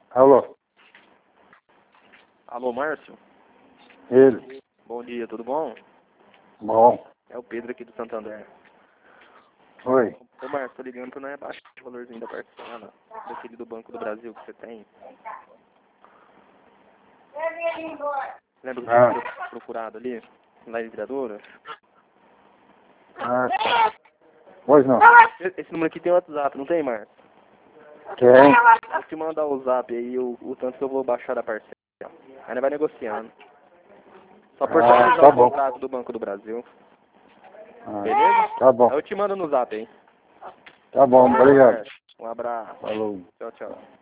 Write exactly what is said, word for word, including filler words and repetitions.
Alô? Alô, Márcio? Ele? Bom dia, tudo bom? Bom. É o Pedro aqui do Santander. Oi. Ô, Márcio, tô ligando pra não é baixo o valorzinho da parcela, daquele do Banco do Brasil que você tem. Lembra que Ah. você tinha procurado ali, na Livradora? Ah, tá. Pois não. Esse número aqui tem WhatsApp, não tem, Márcio? Tem? Vou te mandar o zap aí, o, o tanto que eu vou baixar da parcela. Ainda vai negociando. Só por Ah, atualizar tá o bom. contrato do Banco do Brasil. Ah, Beleza? tá bom. Aí eu te mando no zap aí. Tá bom, Valeu, obrigado. Márcio. Um abraço. Falou. Tchau, tchau.